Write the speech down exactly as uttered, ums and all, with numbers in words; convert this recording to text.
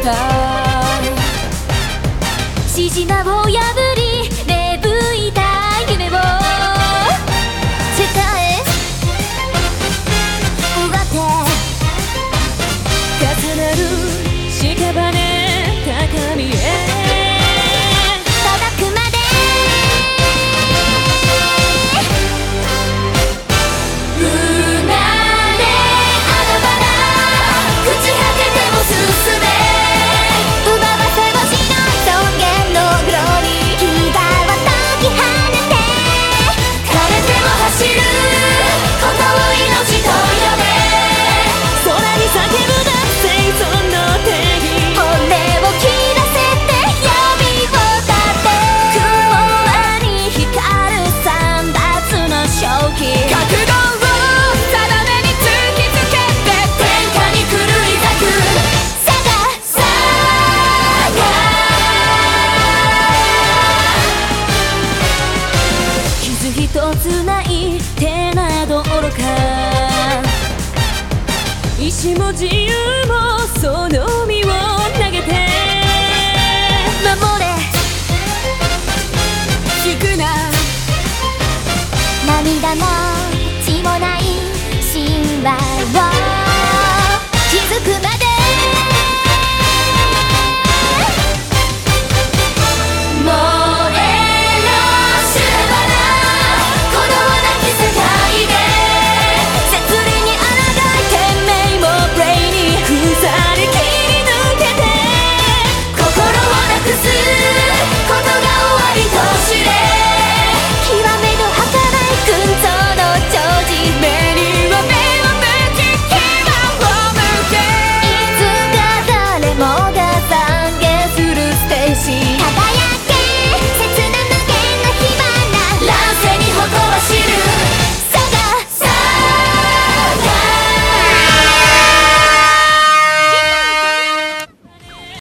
た指示を破り芽吹いた夢を世界へ奪って重なる屍高みへ届くまで生まれあのバラ朽ち果てても進め奪わせはしない尊厳のグローリー君が解き放て枯れても走ることを命と呼べ空に叫ぶな生存の定義本音を切らせて闇を立て雲に光る三奪の正気覚悟を定めに突きつけて天下に狂い咲くサガサガ傷一つない手など愚か意志も自由もその道